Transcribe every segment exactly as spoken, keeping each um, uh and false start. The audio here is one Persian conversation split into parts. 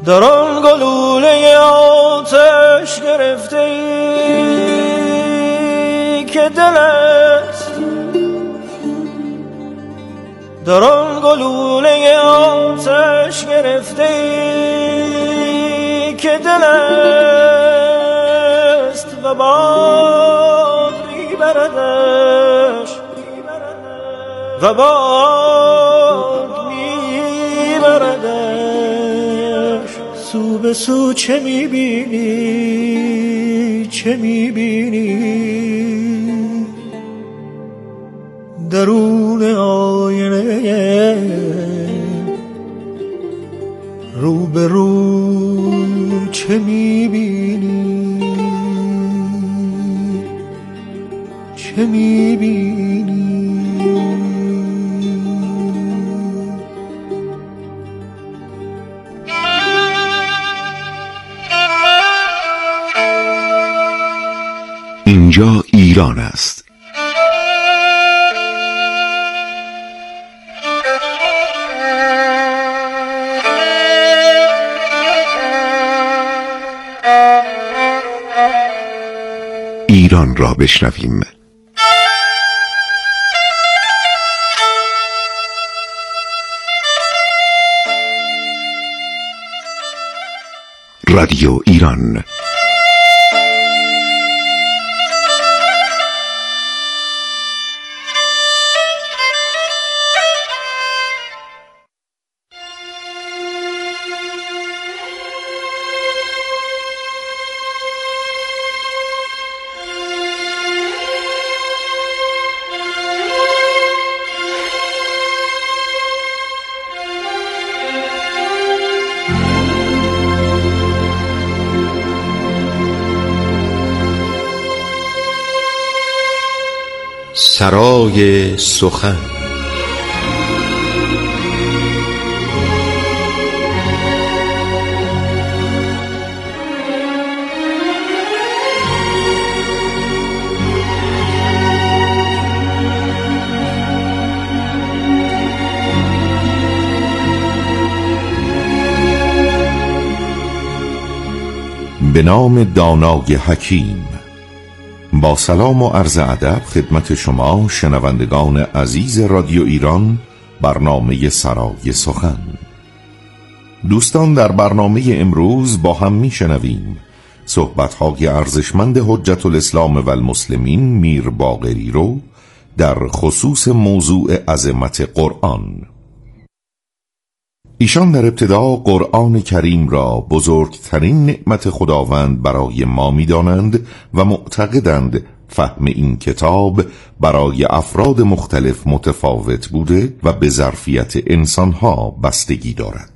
در آن گلوله آتش گرفته ای که دلت، در آن گلوله آتش گرفته ای که دلت و باد میبردش و باد میبردش. سو به سو چه میبینی چه میبینی درون آینه، رو به رو چه میبینی چه میبینی. اینجا ایران است. ایران را بشنویم. رادیو ایران. سرای سخن. به نام دانای حکیم. با سلام و عرض ادب خدمت شما شنوندگان عزیز رادیو ایران، برنامه سرای سخن. دوستان، در برنامه امروز با هم می شنویم صحبت‌های ارزشمند حجت الاسلام و المسلمین میر باقری رو در خصوص موضوع عظمت قرآن. ایشان در ابتدا قرآن کریم را بزرگترین نعمت خداوند برای ما می دانند و معتقدند فهم این کتاب برای افراد مختلف متفاوت بوده و به ظرفیت انسانها بستگی دارد.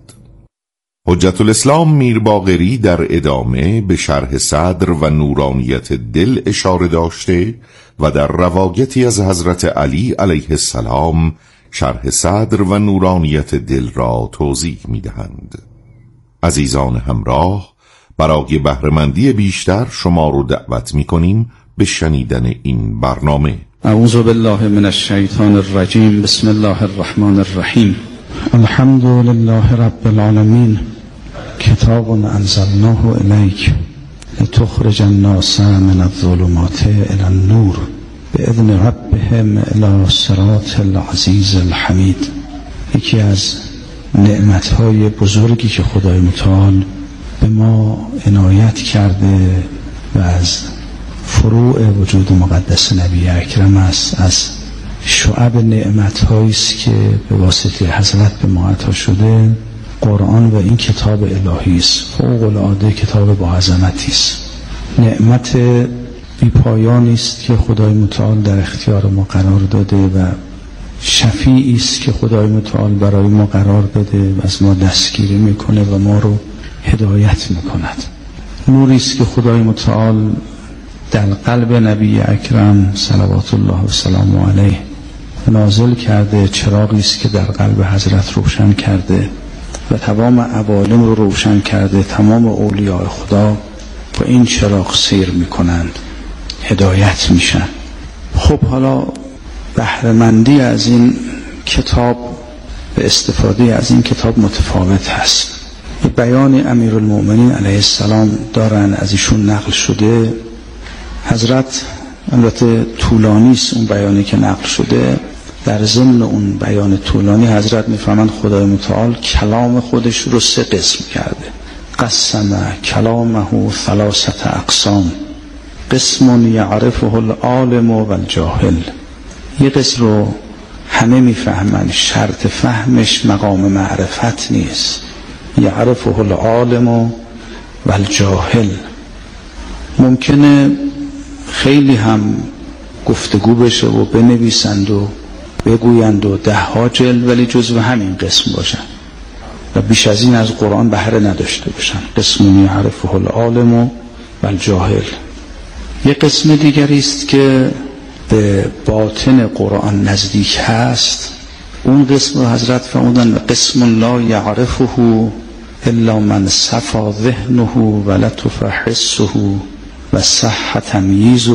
حجت الاسلام میر باقری در ادامه به شرح صدر و نورانیت دل اشاره داشته و در روایتی از حضرت علی علیه السلام شرح صدر و نورانیت دل را توضیح می دهند. عزیزان همراه، برای بهره‌مندی بیشتر شما رو دعوت می کنیم به شنیدن این برنامه. اعوذ بالله من الشیطان الرجیم. بسم الله الرحمن الرحیم. الحمد لله رب العالمین. کتاب انزلناه الیک لتخرج الناس من الظلمات الی النور باذن ربهم الی صراط العزیز الحمید. یکی از نعمتهای بزرگی که خدای متعال به ما عنایت کرده و از فروع وجود مقدس نبی اکرم است، از شعب نعمت‌هایی است که به واسطه حضرت به ما عطا شده، قرآن و این کتاب الهی است. فوق العاده کتاب با عظمتی است. نعمت بی پایانی است که خدای متعال در اختیار ما قرار داده و شفیعی است که خدای متعال برای ما قرار داده و از ما دستگیری میکنه و ما رو هدایت میکند. نوری است که خدای متعال در قلب نبی اکرم صلوات الله و سلام علیه نازل کرده، چراغی است که در قلب حضرت روشن کرده و تمام عوالم رو روشن کرده. تمام اولیاء خدا با این چراغ سیر میکنند، هدایت میشن. خب حالا بهره‌مندی از این کتاب و استفاده از این کتاب متفاوت هست. یه بیان امیرالمؤمنین علیه السلام دارن، از ایشون نقل شده. حضرت البته طولانی است اون بیانی که نقل شده، در ضمن اون بیان طولانی حضرت میفهمند خدای متعال کلام خودش رو سه قسم کرده. قسم کلامه ثلاثه اقسام، قسم یعرفه العالم و الجاهل. یه قسم رو همه میفهمن، شرط فهمش مقام معرفت نیست. یعرفه العالم و الجاهل. ممکنه خیلی هم گفتگو بشه و بنویسند و بگویند و ده ها جلد، ولی جزو همین قسم باشن و بیش از این از قرآن بهره نداشته باشن. قسم یعرفه العالم و الجاهل. یه قسم دیگری است که به باطن قرآن نزدیک هست. اون قسم رو حضرت فرمودن و قسم لا یعرفه الا من صفا ذهنه و لطف حسه و صح تمییزه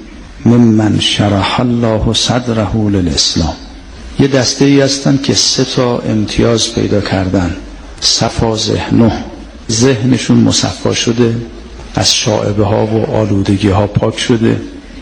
ممن شرح الله صدره للاسلام. یه دسته ای هستن که سه تا امتیاز پیدا کردن. صفا ذهنه، ذهنشون مصفا شده، از شائبه ها و آلودگی ها پاک شده.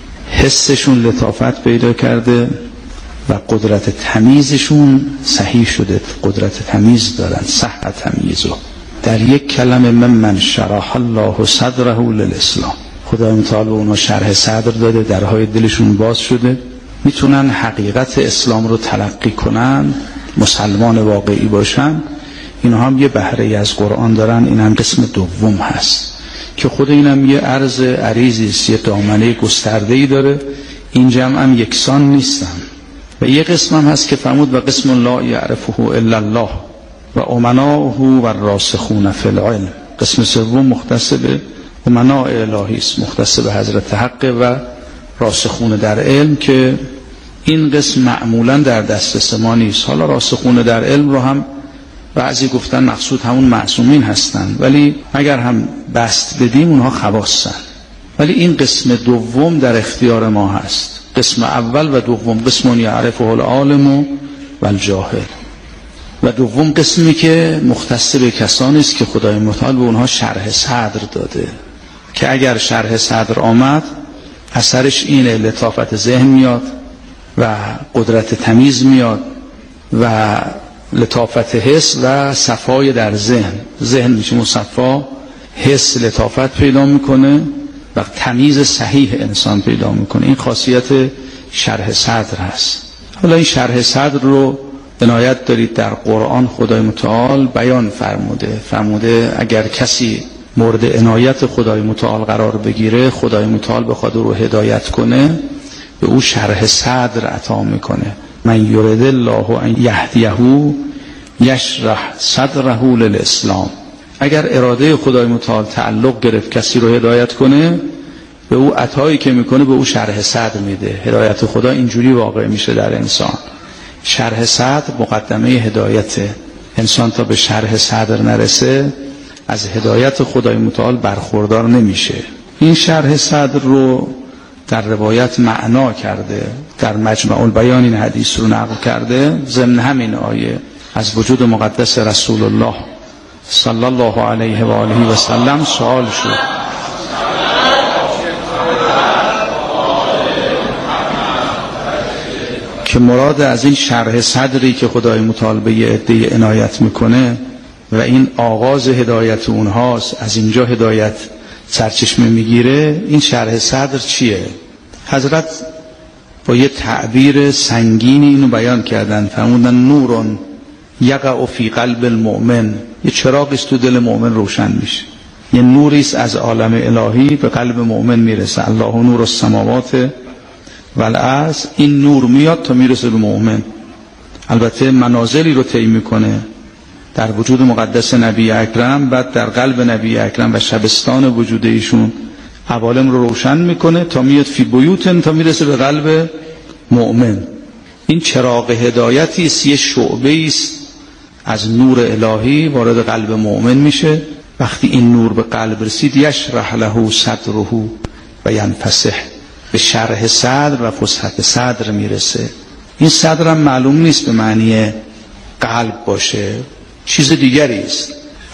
حسشون لطافت پیدا کرده و قدرت تمیزشون صحیح شده، قدرت تمیز دارن، صح تمییزه. در یک کلمه ممن شرح الله صدره للاسلام، خدای متعال به اونا شرح صدر داده، درهای دلشون باز شده، میتونن حقیقت اسلام رو تلقی کنن، مسلمان واقعی باشن. اینا هم یه بهره از قرآن دارن. این هم قسم دوم هست که خود اینم یه عرض عریضی است، یه دامنه گسترده‌ای داره. این جمع هم یکسان نیستن. و یه قسم هم هست که فرمود و قسم لا یعرفه الا الله و امناؤه و الراسخون فی العلم. قسم سوم مختص به امناء الهی است، مختص به حضرت حق و راسخون در علم، که این قسم معمولا در دسترس ما نیست. حالا راسخون در علم رو هم بعضی گفتن مقصود همون معصومین هستن، ولی اگر هم بست بدیم اونها خواصن. ولی این قسم دوم در اختیار ما هست. قسم اول و دوم، قسم یعرفه العالم و الجاهل. و دوم قسمی که مختص به کسانی است که خدای متعال به اونها شرح صدر داده، که اگر شرح صدر آمد اثرش اینه، لطافت ذهن میاد و قدرت تمیز میاد و لطافت حس و صفای در ذهن. ذهن میشه مصفا، حس لطافت پیدا میکنه و تمیز صحیح انسان پیدا میکنه. این خاصیت شرح صدر هست. حالا این شرح صدر رو عنایت دارید در قرآن خدای متعال بیان فرموده. فرموده اگر کسی مورد عنایت خدای متعال قرار بگیره، خدای متعال بخواد رو هدایت کنه، به او شرح صدر عطا میکنه. من یرید الله ان یهدیه یشرح صدره للاسلام. اگر اراده خدای متعال تعلق گرفت کسی رو هدایت کنه، به او عطایی که میکنه به او شرح صدر میده. هدایت خدا اینجوری واقع میشه در انسان. شرح صدر مقدمه هدایت انسان. تا به شرح صدر نرسه از هدایت خدای متعال برخوردار نمیشه. این شرح صدر رو در روایت معنا کرده، در مجمع البیان این حدیث رو نقل کرده. ضمن همین آیه از وجود مقدس رسول الله صلی الله علیه و آله و سلم سوال شد که مراد از این شرح صدری که خدای متعال به یه عده عنایت میکنه و این آغاز هدایت اونهاست، از اینجا هدایت سرچشمه میگیره، این شرح صدر چیه؟ حضرت با یه تعبیر سنگینی اینو بیان کردن. فرمودن نورون یقع فی قلب المؤمن، یه چراغی تو دل مؤمن روشن میشه، یه نوری است از عالم الهی به قلب مؤمن میرسه. الله نور السماوات والارض. این نور میاد تا میرسه به مؤمن. البته منازلی رو طی میکنه در وجود مقدس نبی اکرم، بعد در قلب نبی اکرم و شبستان وجود ایشون عوالم رو روشن میکنه تا میاد فی بیوتن، تا میرسه به قلب مؤمن. این چراغ هدایتی است، یه شعبه است از نور الهی وارد قلب مؤمن میشه. وقتی این نور به قلب رسید، یشرح له صدره و ینفسح، به شرح صدر و فسحت صدر میرسه. این صدر هم معلوم نیست به معنی قلب باشه، چیز دیگری است.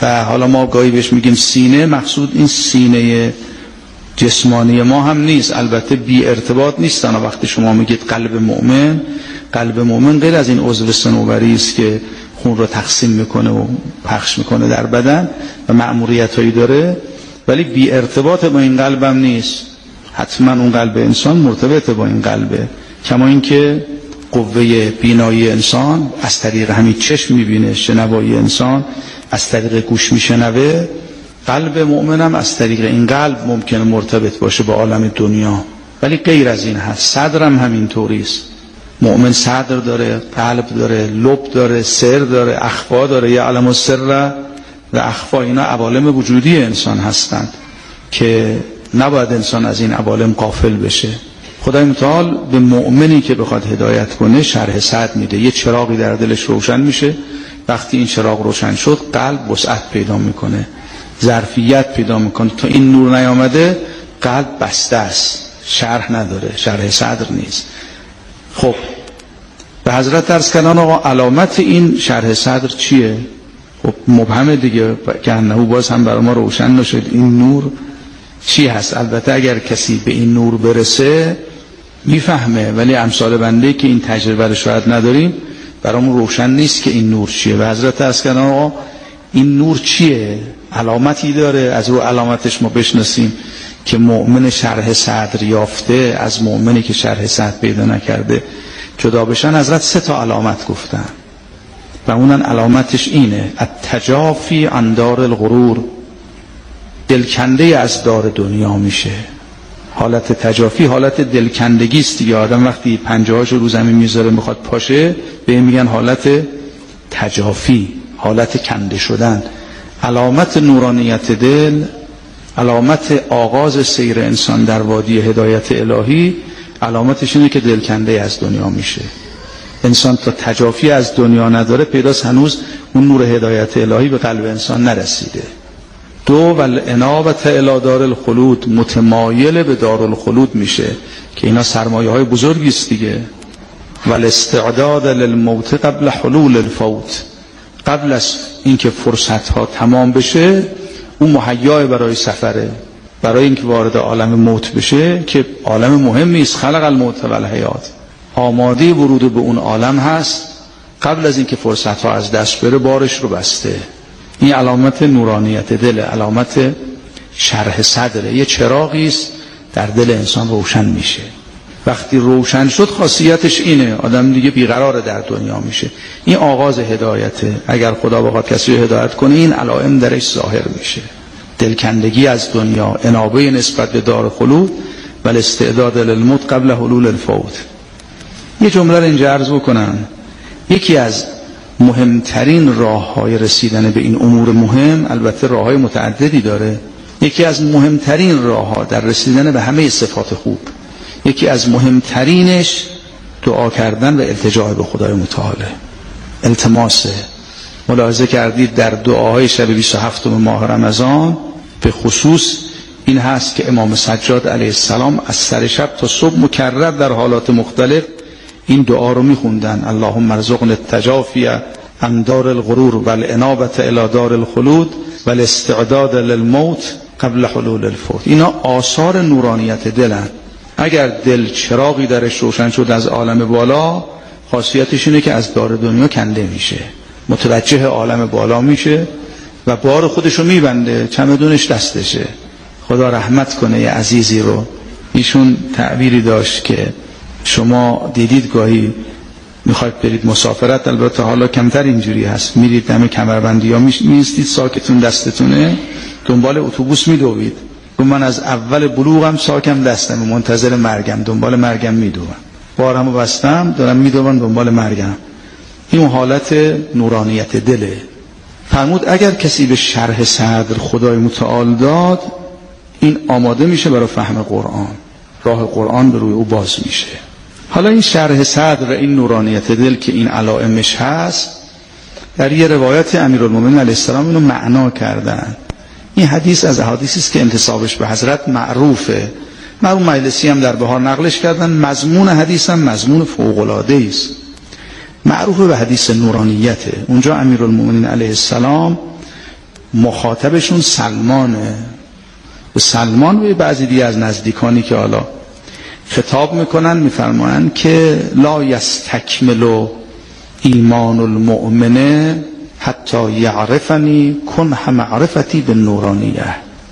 و حالا ما گاهی بهش میگیم سینه، مقصود این سینه جسمانی ما هم نیست، البته بی ارتباط نیستن. وقتی شما میگید قلب مؤمن، قلب مؤمن غیر از این عضو صنوبری است که خون رو تقسیم میکنه و پخش میکنه در بدن و مأموریتایی داره، ولی بی ارتباط با این قلب هم نیست. حتما اون قلب انسان مرتبط با این قلبه، کما اینکه قوه بینایی انسان از طریق همین چشم میبینه، شنوایی انسان از طریق گوش میشنوه، قلب مؤمن هم از طریق این قلب ممکنه مرتبط باشه با عالم دنیا. ولی غیر از این هست. صدر هم همین طوریست. مؤمن صدر داره، قلب داره، لب داره، سر داره، اخفا داره. یعلم السر و اخفا، اینا عوالم وجودی انسان هستند که نباید انسان از این عوالم غافل بشه. خدای متعال به مؤمنی که بخواد هدایت کنه شرح صدر میده، یه چراغی در دلش روشن میشه. وقتی این چراغ روشن شد قلب وسعت پیدا میکنه، ظرفیت پیدا میکنه. تا این نور نیامده قلب بسته است، شرح نداره، شرح صدر نیست. خب به حضرت عرض کردن آقا علامت این شرح صدر چیه؟ خب مبهمه دیگه، که انه باز هم برای ما روشن نشد این نور چی هست. البته اگر کسی به این نور برسه میفهمه، ولی امثال بنده که این تجربه رو شاید نداریم برامون روشن نیست که این نور چیه. و حضرت عرض کردن آقا این نور چیه؟ علامتی داره، از رو علامتش ما بشناسیم که مؤمن شرح صدر یافته از مؤمنی که شرح صدر پیدا نکرده جدا بشن. حضرت سه تا علامت گفتن و اونن علامتش اینه: التجافی عن دار الغرور، دلکنده از دار دنیا میشه. حالت تجافی حالت دلکندگی است دیگه. آدم وقتی پنجه‌هاشو رو زمین میذاره میخواد پاشه، به این میگن حالت تجافی، حالت کنده شدن. علامت نورانیت دل، علامت آغاز سیر انسان در وادی هدایت الهی، علامتش اینه که دلکنده از دنیا میشه. انسان تا تجافی از دنیا نداره پیداست هنوز اون نور هدایت الهی به قلب انسان نرسیده. دو والانابت الی دار الخلود، متمایل به دار الخلود میشه که اینا سرمایه های بزرگی است دیگه. والاستعداد للموت قبل حلول الفوت، قبل از اینکه فرصت ها تمام بشه اون مهیای برای سفره، برای اینکه وارد عالم موت بشه که عالم مهمی است. خلق الموت و الحیات، آماده ورود به اون عالم هست. قبل از اینکه فرصت ها از دست بره بارش رو بسته. این علامت نورانیت دل، علامت شرح صدره. یه چراغی است در دل انسان روشن میشه. وقتی روشن شد خاصیتش اینه آدم دیگه بیقرار در دنیا میشه. این آغاز هدایته. اگر خدا بخواد کسی رو هدایت کنه این علائم درش ظاهر میشه: دلکندگی از دنیا، انابه نسبت به دار خلود و الاستعداد للموت قبل حلول الفوت. یه جمله رو اینجا عرض بکنم. یکی از مهمترین راه‌های رسیدن به این امور مهم، البته راه‌های متعددی داره، یکی از مهمترین راه‌ها در رسیدن به همه صفات خوب، یکی از مهمترینش دعا کردن و التجا به خدای متعال، التماسه. ملاحظه کردید در دعاهای شب بیست و هفتم ماه رمضان به خصوص این هست که امام سجاد علیه السلام از سر شب تا صبح مکرر در حالات مختلف این دعا رو میخوندن: اللهم ارزقنا التجافی عن دار الغرور والانابة الی دار الخلود والاستعداد للموت قبل حلول الفوت. اینا آثار نورانیت دلن. اگر دل چراغی درش روشن شد از عالم بالا، خاصیتش اینه که از دار دنیا کنده میشه، متوجه عالم بالا میشه و بار خودشو میبنده، چمدونش دستشه. خدا رحمت کنه یه عزیزی رو، ایشون تعبیری داشت که شما دیدید گاهی میخواید برید مسافرت، البته حالا کمتر اینجوری هست، میرید دم کمربندی یا میستید ساکتون دستتونه، دنبال اتوبوس میدوید. من از اول بلوغم ساکم دستم، منتظر مرگم، دنبال مرگم میدوم، بارمو بستم دارم میدوم دنبال مرگم. این حالت نورانیت دله. فرمود اگر کسی به شرح صدر خدای متعال داد، این آماده میشه برای فهم قرآن، راه قرآن به روی او باز میشه. حالا این شرح صدر، این نورانیت دل که این علائمش هست، در یه روایت امیرالمومنین علیه السلام اینو معنا کردن. این حدیث از احادیثی است که انتسابش به حضرت معروفه. مرحوم مجلسی هم در بهار نقلش کردن. مضمون حدیث هم مضمون فوق‌العاده است، معروف به حدیث نورانیته. اونجا امیرالمومنین علیه السلام مخاطبشون سلمانه. به سلمان به بعضی دیگه از نزدیکانی که حالا خطاب میکنن میفرمایند که لا یستکمل ایمان المؤمن حتی یعرفنی کنه معرفتی به نورانیه.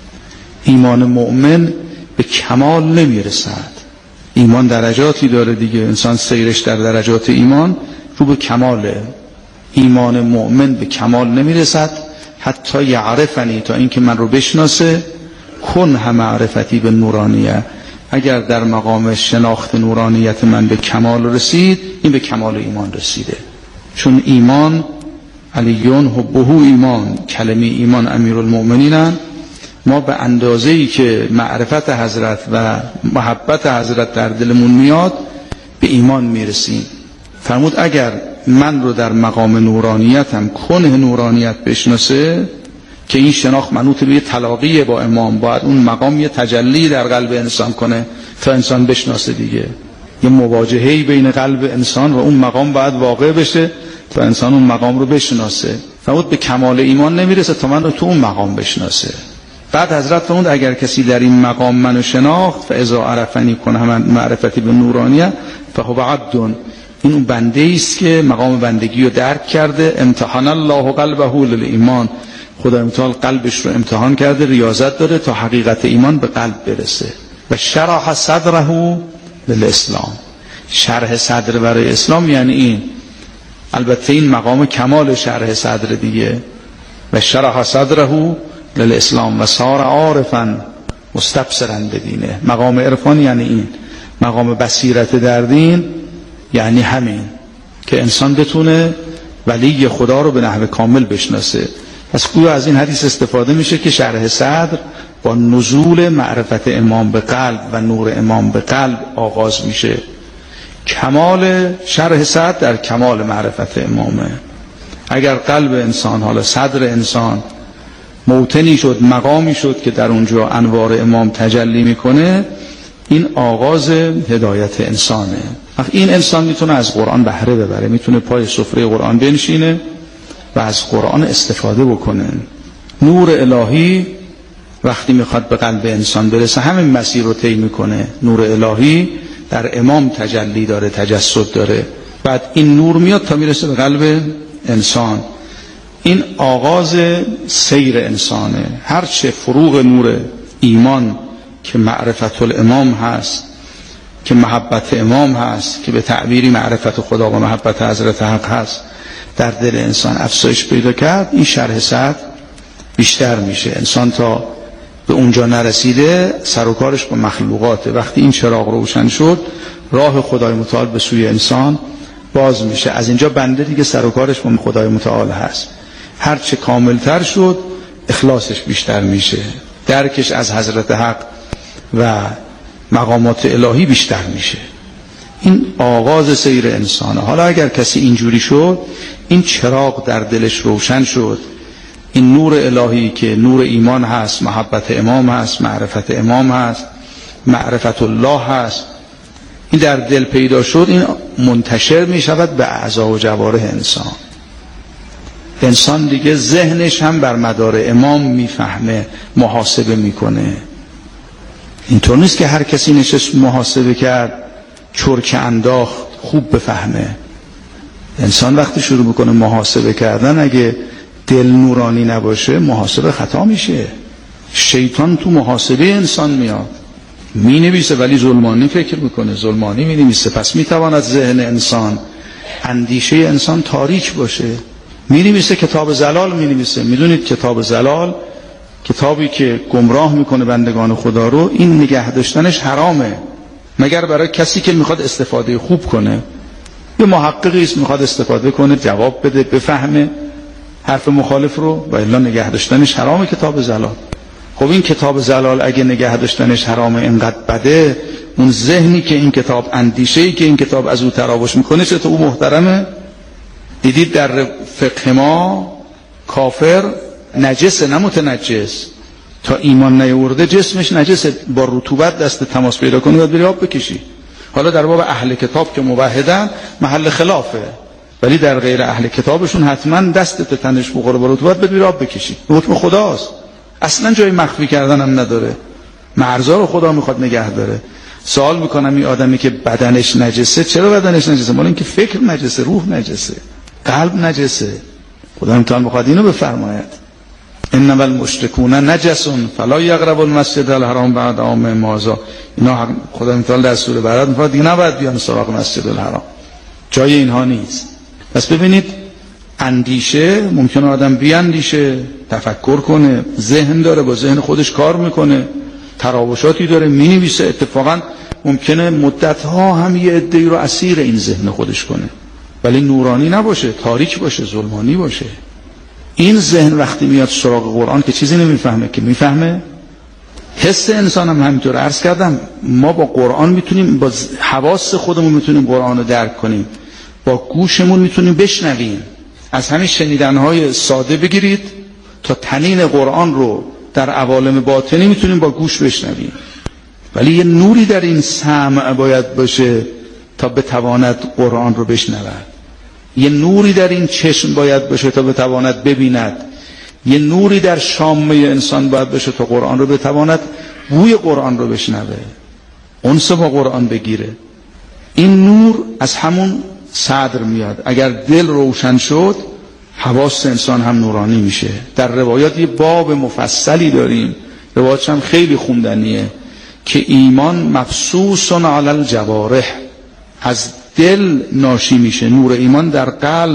ایمان مؤمن به کمال نمیرسد. ایمان درجاتی داره دیگه، انسان سیرش در درجات ایمان رو به کماله. ایمان مؤمن به کمال نمیرسد حتی یعرفنی، تا اینکه من رو بشناسه، کنه معرفتی به نورانیه. اگر در مقام شناخت نورانیت من به کمال رسید، این به کمال ایمان رسیده. چون ایمان علیون حبه ایمان، کلمه ایمان امیرالمؤمنینن. ما به اندازه‌ای که معرفت حضرت و محبت حضرت در دلمون میاد به ایمان میرسیم. فرمود اگر من رو در مقام نورانیتم کنه نورانیت بشناسه، که این شناخت منوط به تلاقی با امام، باید اون مقام یه تجلی در قلب انسان کنه تا انسان بشناسه دیگه. یه مواجهه‌ای بین قلب انسان و اون مقام باید واقع بشه تا انسان اون مقام رو بشناسه. فرمود به کمال ایمان نمیرسه تا من رو تو اون مقام بشناسه. بعد حضرت فرمود اگر کسی در این مقام منو شناخت، فاذا عرفنی کنه معرفتی به نورانیه فهو عبد، این اون بنده است که مقام بندگی رو درک کرده. امتحان الله قلبه للایمان، خدای متعال قلبش رو امتحان کرده، ریاضت داره تا حقیقت ایمان به قلب برسه. و شرح صدره للاسلام، شرح صدر برای اسلام یعنی این. البته این مقام کمال شرح صدر دیگه. و شرح صدره للاسلام و صار عارفا مستبصرا بدینه. مقام عرفان یعنی این. مقام بصیرت در دین یعنی همین که انسان بتونه ولی خدا رو به نحو کامل بشناسه. پس گویا از این حدیث استفاده میشه که شرح صدر با نزول معرفت امام به قلب و نور امام به قلب آغاز میشه. کمال شرح صدر در کمال معرفت امامه. اگر قلب انسان، حالا صدر انسان موطنی شد، مقامی شد که در اونجا انوار امام تجلی میکنه، این آغاز هدایت انسانه. این انسان میتونه از قرآن بهره ببره، میتونه پای سفره قرآن بنشینه و از قرآن استفاده بکنه. نور الهی وقتی میخواد به قلب انسان برسه همین مسیر رو طی میکنه. نور الهی در امام تجلی داره، تجسد داره، بعد این نور میاد تا میرسه به قلب انسان. این آغاز سیر انسانه. هرچه فروغ نور ایمان که معرفت الامام هست، که محبت امام هست، که به تعبیری معرفت خدا و محبت حضرت حق هست، در دل انسان افزایش پیدا کرد، این شرح صدر بیشتر میشه. انسان تا به اونجا نرسیده سر و کارش با مخلوقاته. وقتی این چراغ روشن شد، راه خدای متعال به سوی انسان باز میشه. از اینجا بنده دیگه سر و کارش با خدای متعال هست. هرچه کاملتر شد اخلاصش بیشتر میشه، درکش از حضرت حق و مقامات الهی بیشتر میشه. این آغاز سیر انسانه. حالا اگر کسی اینجوری شد، این چراغ در دلش روشن شد، این نور الهی که نور ایمان هست، محبت امام هست، معرفت امام هست، معرفت الله هست، این در دل پیدا شد، این منتشر می شود به اعضا و جوارح انسان. انسان دیگه ذهنش هم بر مدار امام میفهمه، محاسبه میکنه. اینطور نیست که هر کسی نشست محاسبه کرد، چرک انداخت، خوب بفهمه. انسان وقتی شروع میکنه محاسبه کردن، اگه دل نورانی نباشه محاسبه خطا میشه. شیطان تو محاسبه انسان میاد، می نویسه ولی ظلمانی فکر میکنه، ظلمانی می نویسه. پس می تواند ذهن انسان، اندیشه انسان تاریک باشه. می نویسه کتاب زلال می نویسه. می دونید کتاب زلال کتابی که گمراه میکنه بندگان خدا رو، این نگه داشتنش حرامه، مگر برای کسی که میخواد استفاده خوب کنه. یه محققی است میخواد استفاده کنه، جواب بده، بفهمه حرف مخالف رو، و الا نگه داشتنش حرامه کتاب زلال. خب این کتاب زلال اگه نگه داشتنش حرامه، اینقدر بده، اون ذهنی که این کتاب، اندیشه‌ای که این کتاب از او تراوش میکنه، چه تو او محترمه؟ دیدید در فقه ما کافر نجسه نه متنجس. تا ایمان نیورده جسمش نجسه، با رطوبت دست تماس پیدا کنه باید بری آب بکشی. حالا در باب اهل کتاب که موحدن محل خلافه. ولی در غیر اهل کتابشون حتما دست به تنش بخوره بالا تو باید بری آب بکشی. حکم خداست، اصلا جای مخفی کردن هم نداره. مرزا رو خدا میخواد نگه داره. سوال میکنم این آدمی که بدنش نجسه چرا بدنش نجسه؟ مال اینکه فکر نجسه، روح نجسه، قلب نجسه. خدا امتحان میخواد اینو بفرماید انما المشرکون نجس فلا یقربوا المسجد الحرام بعد عامهم هذا. اینا خدا امتحان در سوره برات میخواد دیگه نباید بیان سراغ مسجد الحرام، جای اینها نیست. پس ببینید اندیشه ممکنه آدم بیاندیشه، تفکر کنه، ذهن داره، با ذهن خودش کار میکنه، تراوشاتی داره، مینویسه. اتفاقا ممکنه مدتها هم یه عده‌ای رو اسیر این ذهن خودش کنه، ولی نورانی نباشه، تاریک باشه، ظلمانی باشه. این ذهن وقتی میاد سراغ قرآن که چیزی نمیفهمه، که میفهمه حس انسان هم همینطور. عرض کردم ما با قرآن میتونیم، با حواس خودمون میتونیم قرآن رو درک کنیم، با گوشمون میتونیم بشنویم. از همین شنیدنهای ساده بگیرید تا تنین قرآن رو در عوالم باطنی میتونیم با گوش بشنویم. ولی یه نوری در این سمع باید باشه تا بتواند قرآن رو بشنود. یه نوری در این چشم باید باشه تا بتواند ببیند. یه نوری در شامه انسان باید باشه تا قرآن رو بتواند بوی قرآن رو بشنوه، انس با قرآن بگیره. این نور از همون صدر میاد. اگر دل روشن شد حواس انسان هم نورانی میشه. در روایات یه باب مفصلی داریم، روایاتش هم خیلی خوندنیه، که ایمان مفسوس علی الجوارح، از دل ناشی میشه. نور ایمان در قلب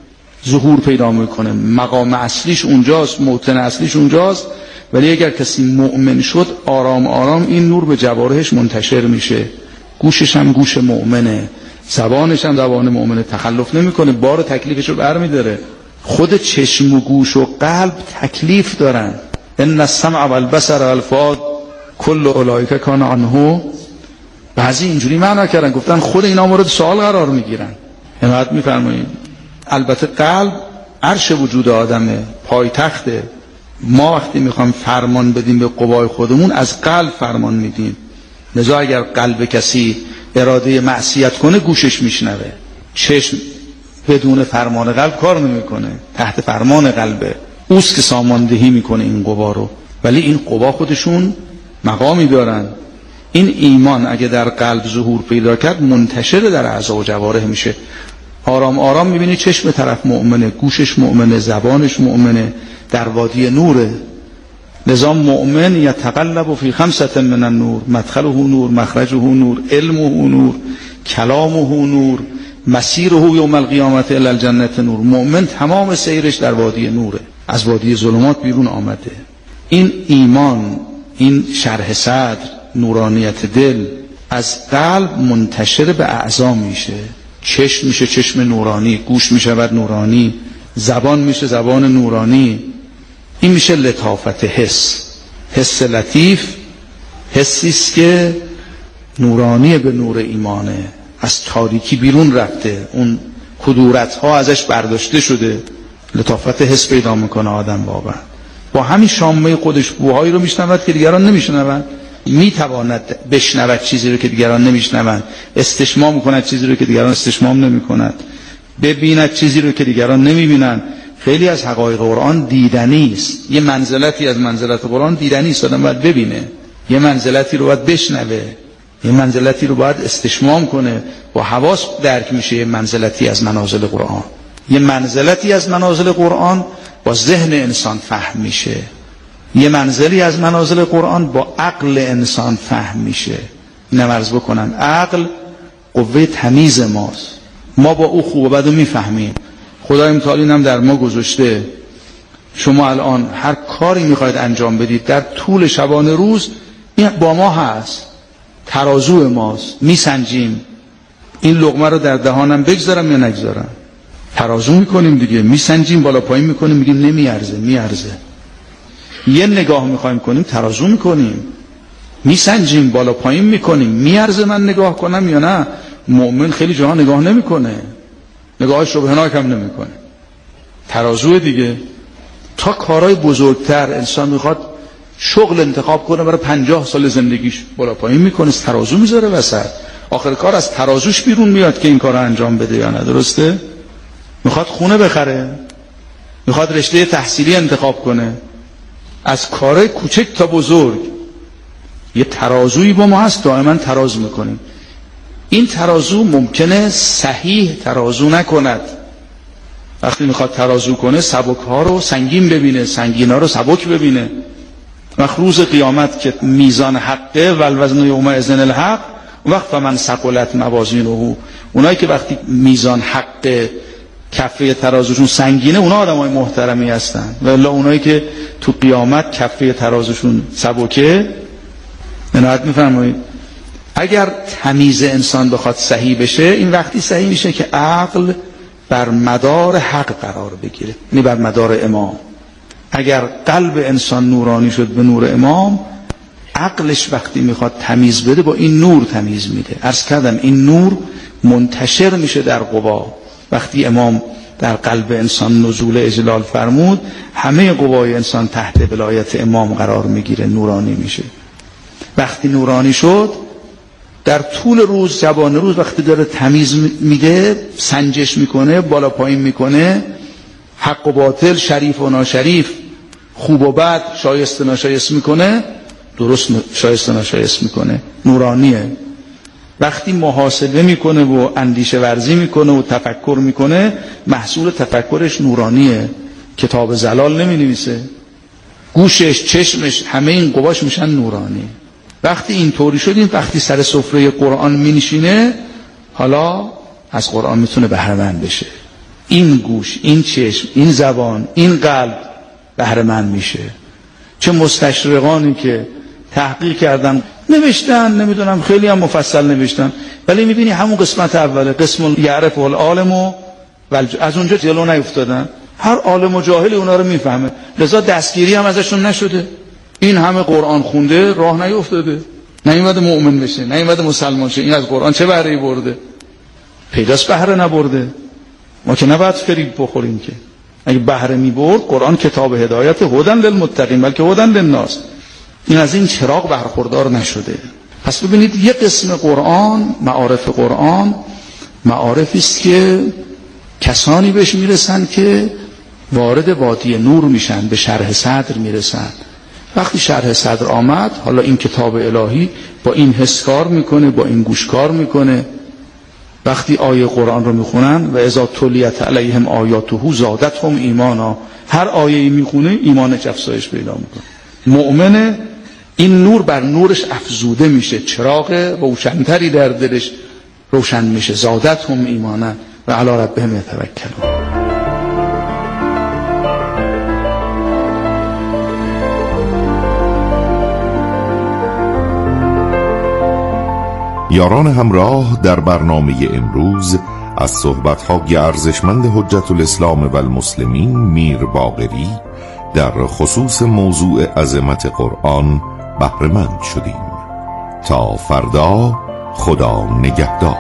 ظهور پیدا میکنه، مقام اصلیش اونجاست، موطن اصلیش اونجاست. ولی اگر کسی مؤمن شد آرام آرام این نور به جوارحش منتشر میشه. گوشش هم گوش مؤمنه، زبانش هم زبان مؤمنه، تخلف نمیکنه، بار تکلیفش رو برمیداره. خود چشم و گوش و قلب تکلیف دارن. ان السمع والبصر والفؤاد کل اولئک کان عنه. بعضی اینجوری معنا کردن، گفتن خود اینا مورد سوال قرار میگیرن. حمایت میفرمایید. البته قلب عرش وجود آدمه، پایتخته. ما وقتی میخوایم فرمان بدیم به قوای خودمون از قلب فرمان میدیم. لذا اگر قلب کسی اراده معصیت کنه گوشش میشنوه، چشم بدون فرمان قلب کار نمیکنه، تحت فرمان قلبه، اوست که ساماندهی میکنه این قوا رو. ولی این قوا خودشون مقامی دارن. این ایمان اگه در قلب ظهور پیدا کرد منتشر در اعضا و جوارح میشه. آرام آرام میبینی چشم طرف مؤمنه، گوشش مؤمنه، زبانش مؤمنه، در وادی نوره. لذا مؤمن یتقلب فی خمسة من النور، مدخله نور، مخرجه نور، علمه نور، کلامه نور، مسیره یوم القیامت الی الجنة نور. مؤمن تمام سیرش در وادی نوره، از وادی ظلمات بیرون آمده. این ایمان، این شرح صدر، نورانیت دل از قلب منتشر به اعضا میشه. چشم میشه چشم نورانی، گوش میشه بعد نورانی، زبان میشه زبان نورانی. این میشه لطافت حس. حس لطیف حسی است که نورانی به نور ایمانه، از تاریکی بیرون رفته، اون کدورت ها ازش برداشته شده. لطافت حس پیدا میکنه آدم. واقعا با همین شامه خودش بوهایی رو میشنود که دیگران نمیشنوند. میتواند بشنود چیزی رو که دیگران نمیشنوند، استشمام میکند چیزی رو که دیگران استشمام نمیکنند، ببیند چیزی رو که دیگران نمیبینند. خیلی از حقایق قرآن دیدنی است. یه منزلتی از منزلت قرآن دیدنی است، آدم باید ببینه. یه منزلتی رو باید بشنوه، یه منزلتی رو باید استشمام کنه. با حواس درک میشه یه منزلتی از منازل قرآن. یه منزلتی از منازل قرآن با ذهن انسان فهم میشه. یه منزلی از منازل قرآن با عقل انسان فهم میشه. اینم عرض بکنم عقل قوه تمیز ماست. ما با او خوب و بد رو میفهمیم. خدای متعال اینم در ما گذاشته. شما الان هر کاری میخواید انجام بدید در طول شبانه روز این با ما هست، ترازو ماست، میسنجیم. این لقمه رو در دهانم بگذارم یا نگذارم، ترازو میکنیم دیگه، میسنجیم، بالا پایین میکنیم، میگیم نمیارزه، میارزه. یه نگاه میخوایم کنیم ترازو میکنیم، میسنجیم، بالا پایین میکنیم، میارزه من نگاه کنم یا نه. مؤمن خیلی جاها نگاه نمیکنه، نگاهش رو بهناک هم نمیکنه، ترازو دیگه. تا کارهای بزرگتر انسان میخواد شغل انتخاب کنه برای پنجاه سال زندگیش، بالا پایین میکنه، ترازو میذاره وسط. آخر کار از ترازوش بیرون میاد که این کار رو انجام بده یا نه. درسته؟ میخواد خونه بخره، میخواد رشته تحصیلی انتخاب کنه، از کارهای کوچک تا بزرگ. یه ترازویی با ما هست، دائما تراز میکنیم. این ترازو ممکنه صحیح ترازو نکند. وقتی میخواد ترازو کنه سبک ها رو سنگین ببینه، سنگین ها رو سبک ببینه. وقت روز قیامت که میزان حقه والوزن یومئذ الحق، وقت من ثقلت موازینه، اونایی که وقتی میزان حق کفه ترازوشون سنگینه اونا آدمای محترمی هستن، ولی اونایی که تو قیامت کفه ترازوشون سبکه. عنایت میفرمایید اگر تمیز انسان بخواد صحیح بشه، این وقتی صحیح میشه که عقل بر مدار حق قرار بگیره، یعنی بر مدار امام. اگر قلب انسان نورانی شد به نور امام، عقلش وقتی میخواد تمیز بده با این نور تمیز میده. عرض کردم این نور منتشر میشه در قوا. وقتی امام در قلب انسان نزول اجلال فرمود، همه قوای انسان تحت ولایت امام قرار میگیره، نورانی میشه. وقتی نورانی شد در طول روز، جوان روز وقتی داره تمیز میده، سنجش میکنه، بالا پایین میکنه، حق و باطل، شریف و ناشریف، خوب و بد، شایسته ناشایست میکنه، درست شایسته ناشایست میکنه، نورانیه. وقتی محاسبه میکنه و اندیشه ورزی میکنه و تفکر میکنه، محصول تفکرش نورانیه. کتاب زلال نمی نویسه، گوشش، چشمش، همه این قواش میشن نورانی. وقتی این طوری شدیم، وقتی سر سفره قرآن می نشینه، حالا از قرآن میتونه بهره‌مند بشه. این گوش، این چشم، این زبان، این قلب بهره‌مند میشه. چه مستشرقانی که تحقیق کردن، نوشتن، نمیدونم خیلی هم مفصل نوشتن، ولی میبینی همون قسمت اوله، قسم یعرف العالم و از اونجا جلو نیفتادن. هر عالم و جاهلی اونا رو میفهمه، لذا دستگیری هم ازشون نشده. این همه قرآن خونده راه نیفتاده، نیومده مؤمن بشه، نیومده مسلمان شه. این از قرآن چه بهره‌ای برده؟ پیداست بهره نبرده. ما که نباید فریب بخوریم که. اگه بهره میبرد، قرآن کتاب هدایت، هدن للمتقین، بلکه هدن للناس. این از این چراغ برخوردار نشده. پس ببینید یک قسم قرآن، معارف قرآن، معارفی است که کسانی بهش میرسن که وارد وادی نور میشن، به شرح صدر میرسن. وقتی شرح صدر آمد، حالا این کتاب الهی با این حس کار میکنه، با این گوش کار میکنه. وقتی آیه قرآن رو میخونن، و اذا تلیت علیهم آیاته زادتهم ایمانا، هر آیه میخونه ایمانش افزایش پیدا میکنه. مؤمن این نور بر نورش افزوده میشه، چراغ روشنتری در دلش روشن میشه. زادتهم ایمانا و علی ربهم یتوکلون. یاران همراه، در برنامه امروز از صحبت‌های ارزشمند حجت الاسلام و المسلمین میر باقری در خصوص موضوع عظمت قرآن بهره مند شدیم. تا فردا، خدا نگهدار.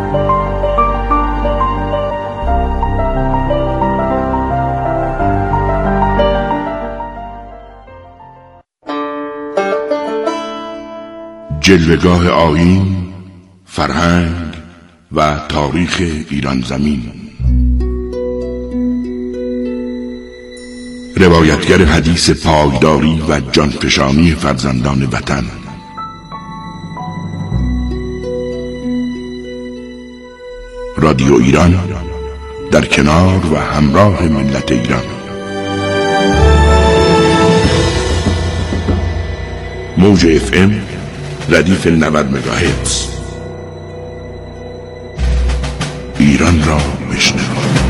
جلوه‌گاه آیین، فرهنگ و تاریخ ایران زمین. روایتگر حدیث پایداری و جانفشانی فرزندان وطن. رادیو ایران در کنار و همراه ملت ایران. موج اف ام ردیف نود مگاهرتز. ایران را بشنو.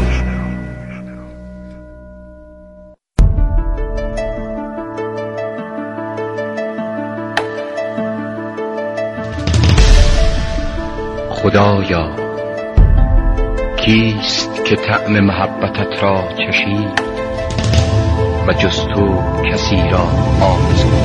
خدایا کیست که طعم محبتت را چشید و جز تو کسی را آرزو